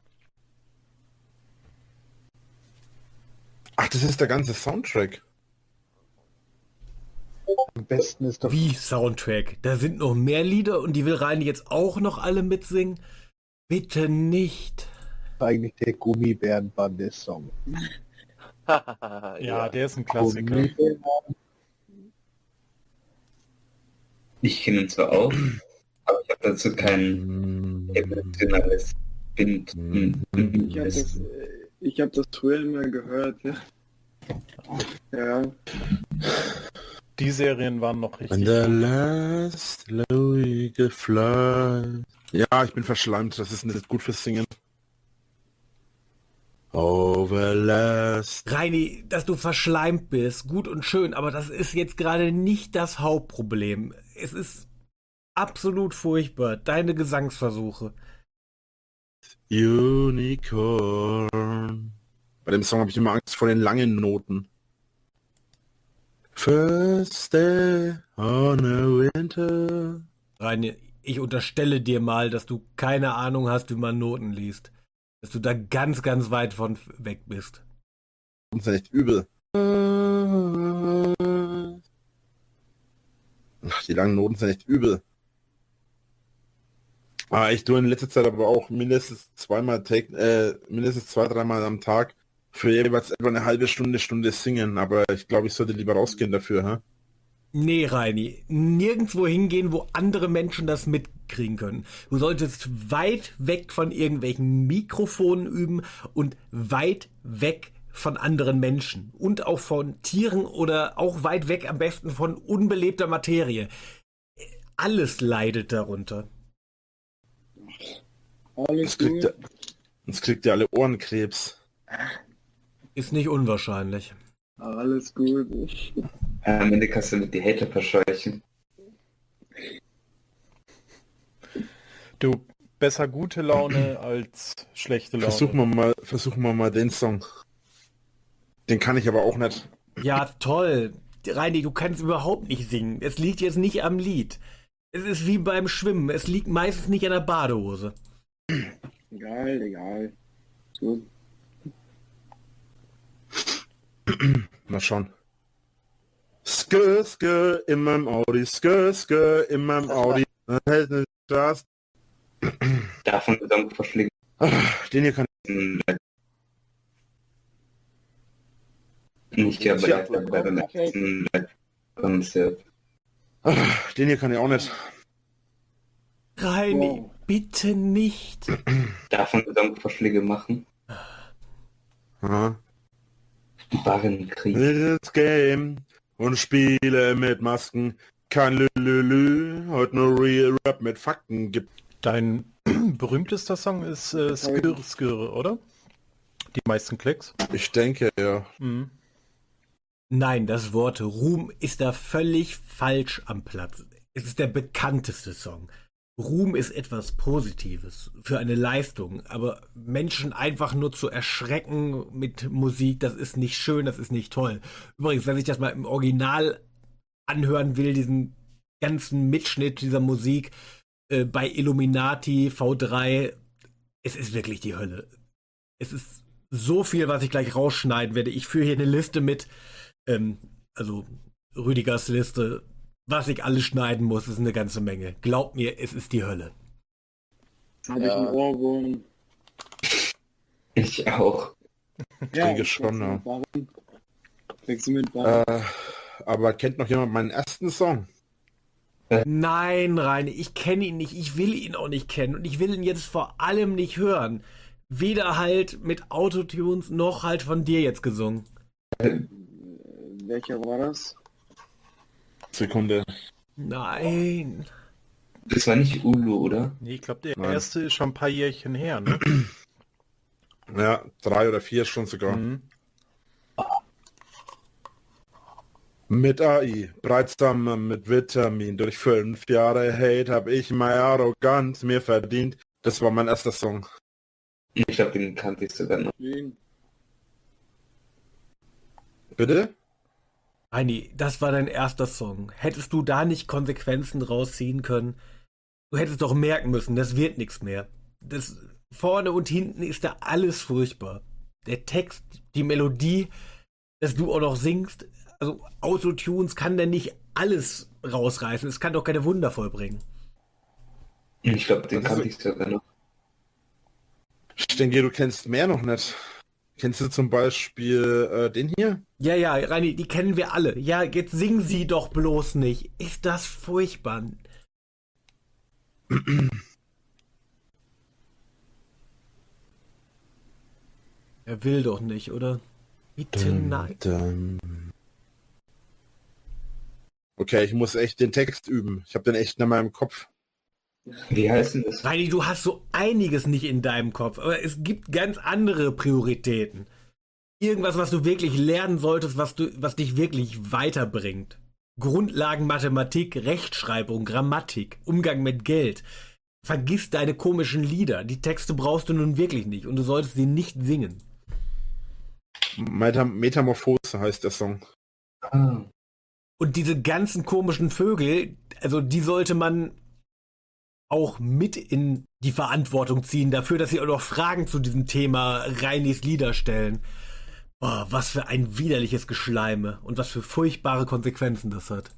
Speaker 4: Ach, das ist der ganze Soundtrack.
Speaker 6: Am besten ist doch
Speaker 3: Wie Soundtrack? Da sind noch mehr Lieder und die will Reini jetzt auch noch alle mitsingen? Bitte nicht.
Speaker 6: eigentlich der Gummibärenbande-Song.
Speaker 5: Ja, der ist ein Klassiker.
Speaker 6: Gummibären.
Speaker 7: Ich kenne ihn zwar auch, aber ich habe dazu kein emotionales Bild.
Speaker 8: Ich hab das früher immer gehört, ja. Ja,
Speaker 5: Die Serien waren noch
Speaker 4: When
Speaker 5: richtig
Speaker 4: the
Speaker 5: gut.
Speaker 4: last Louis fly. Ja, ich bin verschleimt, das ist nicht gut fürs Singen. Over last.
Speaker 3: Reini, dass du verschleimt bist, gut und schön, aber das ist jetzt gerade nicht das Hauptproblem. Es ist absolut furchtbar, deine Gesangsversuche.
Speaker 4: Unicorn. Bei dem Song habe ich immer Angst vor den langen Noten. First day on a winter.
Speaker 3: Reini, ich unterstelle dir mal, dass du keine Ahnung hast, wie man Noten liest. Dass du da ganz, ganz weit von weg bist.
Speaker 4: Das ist echt übel. Ach, die langen Noten sind echt übel. Ich tue in letzter Zeit aber auch mindestens mindestens 2-3 Mal am Tag für jeweils etwa eine halbe Stunde singen, aber ich glaube, ich sollte lieber rausgehen dafür, hä?
Speaker 3: Nee, Reini, nirgendwo hingehen, wo andere Menschen das mitkriegen können. Du solltest weit weg von irgendwelchen Mikrofonen üben und weit weg von anderen Menschen und auch von Tieren oder auch weit weg am besten von unbelebter Materie. Alles leidet darunter.
Speaker 8: alles
Speaker 4: Sonst kriegt ihr alle Ohrenkrebs.
Speaker 3: Ist nicht unwahrscheinlich.
Speaker 8: alles gut.
Speaker 7: Am Ende kannst du mit die Hater verscheuchen.
Speaker 5: Du, besser gute Laune als schlechte Laune.
Speaker 4: Versuchen wir mal den Song. Den kann ich aber auch nicht.
Speaker 3: Ja, toll. Reini, du kannst überhaupt nicht singen. Es liegt jetzt nicht am Lied. Es ist wie beim Schwimmen. Es liegt meistens nicht an der Badehose.
Speaker 8: Egal. Gut.
Speaker 4: Mal schauen. Skr in meinem Audi, Skr in meinem Audi. Hält eine Straße.
Speaker 7: Davon Gedanken verschlingen.
Speaker 4: Den hier kann
Speaker 7: Nicht ja, bei der letzten Konzert.
Speaker 4: Den hier kann ich auch nicht.
Speaker 3: Reini,
Speaker 8: Wow.
Speaker 3: bitte nicht.
Speaker 7: Davon Gedankenverschläge machen.
Speaker 4: Aha.
Speaker 7: Barrenkrieg.
Speaker 4: Wildes Game und Spiele mit Masken. Kein Lülülü, heute nur Real Rap mit Fakten gibt.
Speaker 5: Dein berühmtester Song ist Skr, oder? Die meisten Klicks.
Speaker 4: Ich denke, ja.
Speaker 5: Mhm.
Speaker 3: Nein, das Wort Ruhm ist da völlig falsch am Platz. Es ist der bekannteste Song. Ruhm ist etwas Positives für eine Leistung, aber Menschen einfach nur zu erschrecken mit Musik, das ist nicht schön, das ist nicht toll. Übrigens, wer sich das mal im Original anhören will, diesen ganzen Mitschnitt dieser Musik bei Illuminati V3, es ist wirklich die Hölle. Es ist so viel, was ich gleich rausschneiden werde. Ich führe hier eine Liste mit, also Rüdigers Liste, was ich alles schneiden muss, ist eine ganze Menge. Glaubt mir, es ist die Hölle.
Speaker 8: Jetzt habe ich einen Ohrwurm.
Speaker 7: Ich auch.
Speaker 4: Kriege schon, ja.
Speaker 8: Kriegst du mit Barren?
Speaker 4: Aber kennt noch jemand meinen ersten Song?
Speaker 3: Nein, Reini, ich kenne ihn nicht. Ich will ihn auch nicht kennen. Und ich will ihn jetzt vor allem nicht hören. Weder halt mit Autotunes noch halt von dir jetzt gesungen.
Speaker 8: Welcher war das?
Speaker 4: Sekunde.
Speaker 3: Nein.
Speaker 7: Das war nicht Ulu, oder?
Speaker 5: Nee, ich glaube, der
Speaker 4: Nein.
Speaker 5: erste ist schon ein paar Jährchen her, ne?
Speaker 4: Ja, 3 oder 4 schon sogar.
Speaker 5: Mhm.
Speaker 4: Mit AI, Breitsamen mit Vitamin. Durch 5 Jahre Hate hab ich meine Arroganz mir verdient. Das war mein erster Song.
Speaker 7: Ich glaube, den kannte ich sogar noch.
Speaker 8: Wen?
Speaker 4: Bitte?
Speaker 3: Reini, das war dein erster Song. Hättest du da nicht Konsequenzen rausziehen können? Du hättest doch merken müssen, das wird nichts mehr. Das vorne und hinten ist da alles furchtbar. Der Text, die Melodie, dass du auch noch singst. Also Autotunes kann da nicht alles rausreißen. Es kann doch keine Wunder vollbringen.
Speaker 7: Ich glaube, den
Speaker 4: Also-
Speaker 7: kannte ich sogar noch.
Speaker 4: Ich denke, du kennst mehr noch nicht. Kennst du zum Beispiel den hier?
Speaker 3: Ja, ja, Reini, die kennen wir alle. Ja, jetzt sing sie doch bloß nicht. Ist das furchtbar? Er will doch nicht, oder? Bitte nein.
Speaker 4: Okay, ich muss echt den Text üben. Ich habe den echt in meinem Kopf.
Speaker 7: Wie heißt denn das?
Speaker 3: Reini, du hast so einiges nicht in deinem Kopf, aber es gibt ganz andere Prioritäten. Irgendwas, was du wirklich lernen solltest, was dich wirklich weiterbringt. Grundlagen Mathematik, Rechtschreibung, Grammatik, Umgang mit Geld. Vergiss deine komischen Lieder. Die Texte brauchst du nun wirklich nicht und du solltest sie nicht singen.
Speaker 4: Metamorphose heißt der Song.
Speaker 7: Ah,
Speaker 3: Und diese ganzen komischen Vögel, also die sollte man auch mit in die Verantwortung ziehen dafür, dass sie auch noch Fragen zu diesem Thema Reinis Lieder stellen. Oh, was für ein widerliches Geschleime und was für furchtbare Konsequenzen das hat.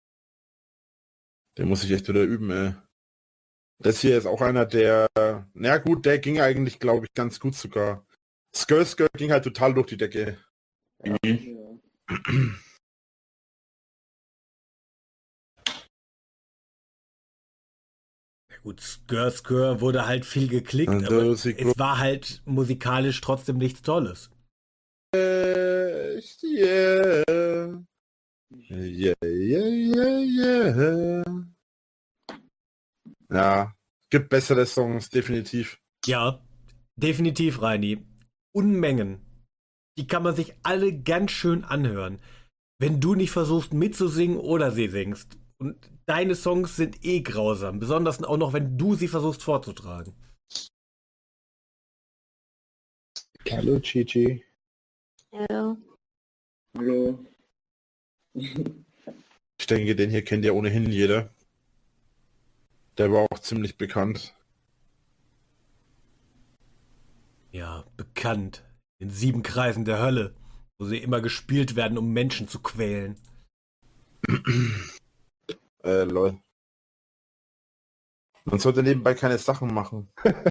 Speaker 4: Den muss ich echt wieder üben, ey. Das hier ist auch einer, der... Na gut, der ging eigentlich, glaube ich, ganz gut sogar. Skr ging halt total durch die Decke.
Speaker 7: mhm.
Speaker 8: Ja.
Speaker 3: Ja gut, Skr Skr wurde halt viel geklickt,
Speaker 4: Und
Speaker 3: aber
Speaker 4: sie-
Speaker 3: es war halt musikalisch trotzdem nichts Tolles.
Speaker 4: Yeah. Yeah, yeah, yeah. Ja, gibt bessere Songs, definitiv.
Speaker 3: Ja, definitiv, Reini. Unmengen. Die kann man sich alle ganz schön anhören. Wenn du nicht versuchst mitzusingen oder sie singst. Und deine Songs sind eh grausam. Besonders auch noch, wenn du sie versuchst vorzutragen.
Speaker 6: Hallo, Chichi.
Speaker 9: Hallo.
Speaker 8: Hallo.
Speaker 4: Ich denke, den hier kennt ja ohnehin jeder. Der war auch ziemlich bekannt.
Speaker 3: Ja, bekannt. In 7 Kreisen der Hölle, wo sie immer gespielt werden, um Menschen zu quälen.
Speaker 4: Lol. Man sollte nebenbei keine Sachen machen.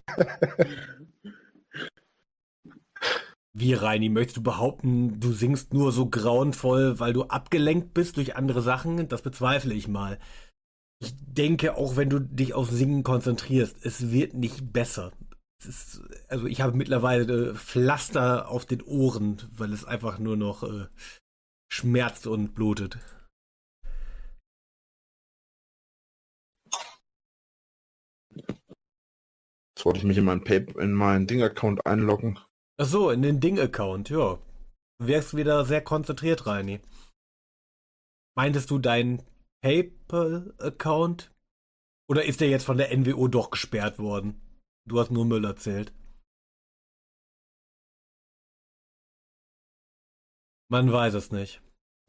Speaker 3: Wie, Reini, möchtest du behaupten, du singst nur so grauenvoll, weil du abgelenkt bist durch andere Sachen? Das bezweifle ich mal. Ich denke, auch wenn du dich auf Singen konzentrierst, es wird nicht besser. Also ich habe mittlerweile Pflaster auf den Ohren, weil es einfach nur noch schmerzt und blutet.
Speaker 4: Jetzt wollte ich mich in meinen Ding-Account einloggen.
Speaker 3: Ach so, in den Ding-Account, ja. Du wirkst wieder sehr konzentriert, Reini. Meintest du deinen PayPal-Account? Oder ist der jetzt von der NWO doch gesperrt worden? Du hast nur Müll erzählt. Man weiß es nicht.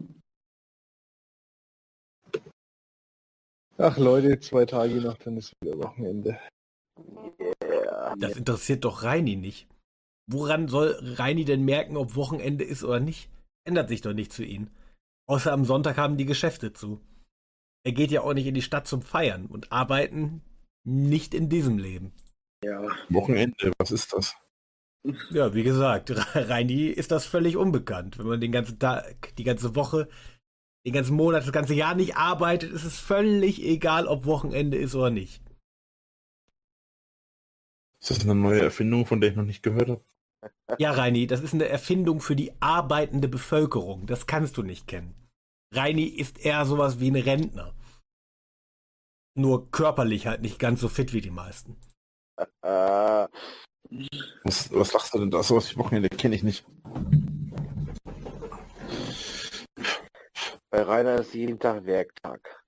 Speaker 6: Ach Leute, 2 Tage noch, dann ist wieder Wochenende.
Speaker 3: Das interessiert doch Reini nicht. Woran soll Reini denn merken, ob Wochenende ist oder nicht? Ändert sich doch nichts für ihn. Außer am Sonntag haben die Geschäfte zu. Er geht ja auch nicht in die Stadt zum Feiern und arbeiten nicht in diesem Leben.
Speaker 8: Ja.
Speaker 4: Wochenende, was ist das?
Speaker 3: Ja, wie gesagt, Reini ist das völlig unbekannt. Wenn man den ganzen Tag, die ganze Woche, den ganzen Monat, das ganze Jahr nicht arbeitet, ist es völlig egal, ob Wochenende ist oder nicht.
Speaker 4: Ist das eine neue Erfindung, von der ich noch nicht gehört habe?
Speaker 3: Ja, Reini, das ist eine Erfindung für die arbeitende Bevölkerung. Das kannst du nicht kennen. Reini ist eher sowas wie ein Rentner. Nur körperlich halt nicht ganz so fit wie die meisten.
Speaker 4: Was lachst du denn da? So was wie Wochenende kenne ich nicht.
Speaker 2: Bei Rainer ist jeden Tag Werktag.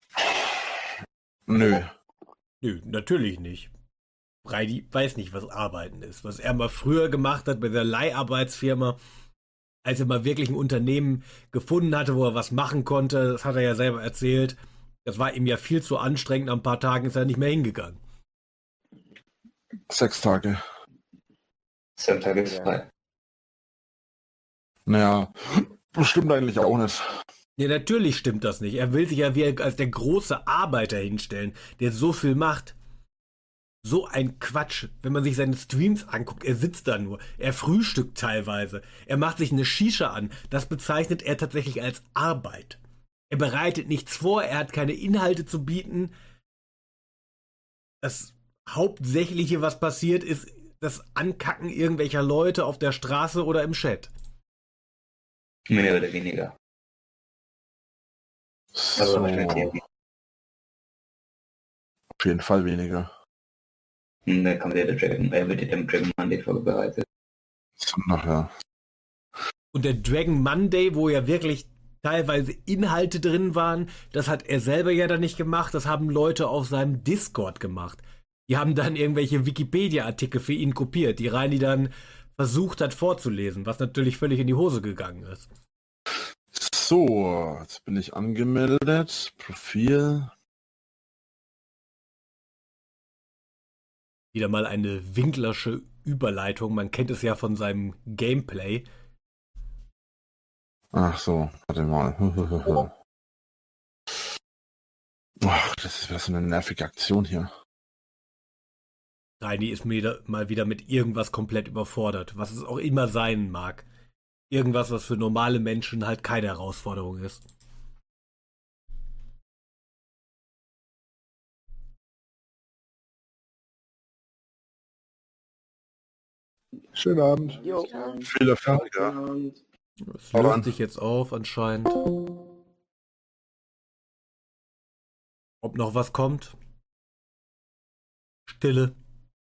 Speaker 4: Nö.
Speaker 3: Nö, natürlich nicht. Reini weiß nicht, was Arbeiten ist. Was er mal früher gemacht hat bei der Leiharbeitsfirma, als er mal wirklich ein Unternehmen gefunden hatte, wo er was machen konnte, das hat er ja selber erzählt. Das war ihm ja viel zu anstrengend. Nach ein paar Tagen ist er nicht mehr hingegangen.
Speaker 4: 6 Tage.
Speaker 7: 7 Tage frei.
Speaker 4: Naja, das stimmt eigentlich auch nicht.
Speaker 3: Ja, natürlich stimmt das nicht. Er will sich ja wie als der große Arbeiter hinstellen, der so viel macht. So ein Quatsch, wenn man sich seine Streams anguckt. Er sitzt da nur, er frühstückt teilweise, er macht sich eine Shisha an. Das bezeichnet er tatsächlich als Arbeit. Er bereitet nichts vor, er hat keine Inhalte zu bieten. Das Hauptsächliche, was passiert, ist das Ankacken irgendwelcher Leute auf der Straße oder im Chat.
Speaker 7: Mehr oder weniger. Also
Speaker 4: So,
Speaker 7: wahrscheinlich
Speaker 4: auf jeden Fall weniger.
Speaker 7: da kann der wird dem Dragon Monday vorbereitet.
Speaker 4: So, nachher.
Speaker 3: Und der Dragon Monday, wo ja wirklich teilweise Inhalte drin waren, das hat er selber ja dann nicht gemacht, das haben Leute auf seinem Discord gemacht. Die haben dann irgendwelche Wikipedia-Artikel für ihn kopiert, die Reini dann versucht hat vorzulesen, was natürlich völlig in die Hose gegangen ist.
Speaker 4: So, jetzt bin ich angemeldet. Profil.
Speaker 3: Wieder mal eine Winklersche Überleitung, man kennt es ja von seinem Gameplay.
Speaker 4: Ach so, warte mal. Ach, das ist wieder so eine nervige Aktion hier.
Speaker 3: Reini ist mal wieder mit irgendwas komplett überfordert, was es auch immer sein mag. Irgendwas, was für normale Menschen halt keine Herausforderung ist.
Speaker 6: Schönen Abend.
Speaker 2: Jo.
Speaker 4: Viel Erfolg, ja.
Speaker 3: Es löst sich jetzt auf anscheinend. Ob noch was kommt? Stille.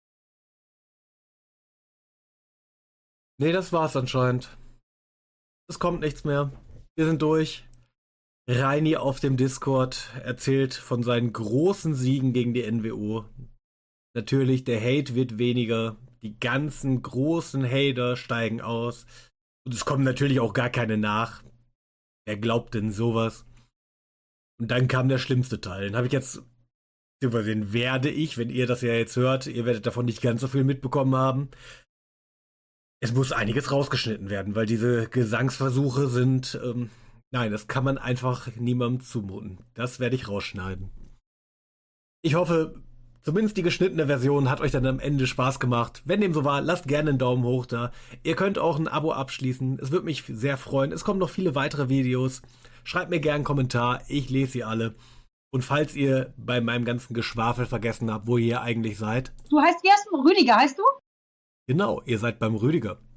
Speaker 3: Nee, das war's anscheinend. Es kommt nichts mehr. Wir sind durch. Reini auf dem Discord erzählt von seinen großen Siegen gegen die NWO. Natürlich, der Hate wird weniger. Die ganzen großen Hater steigen aus. Und es kommen natürlich auch gar keine nach. Wer glaubt denn sowas? Und dann kam der schlimmste Teil. Den habe ich jetzt übersehen. Werde ich, wenn ihr das ja jetzt hört, ihr werdet davon nicht ganz so viel mitbekommen haben. Es muss einiges rausgeschnitten werden, weil diese Gesangsversuche sind... nein, das kann man einfach niemandem zumuten. Das werde ich rausschneiden. Ich hoffe, zumindest die geschnittene Version hat euch dann am Ende Spaß gemacht. Wenn dem so war, lasst gerne einen Daumen hoch da. Ihr könnt auch ein Abo abschließen. Es würde mich sehr freuen. Es kommen noch viele weitere Videos. Schreibt mir gerne einen Kommentar. Ich lese sie alle. Und falls ihr bei meinem ganzen Geschwafel vergessen habt, wo ihr eigentlich seid.
Speaker 9: Du heißt, wie heißt du? Rüdiger, heißt du?
Speaker 3: Genau, ihr seid beim Rüdiger.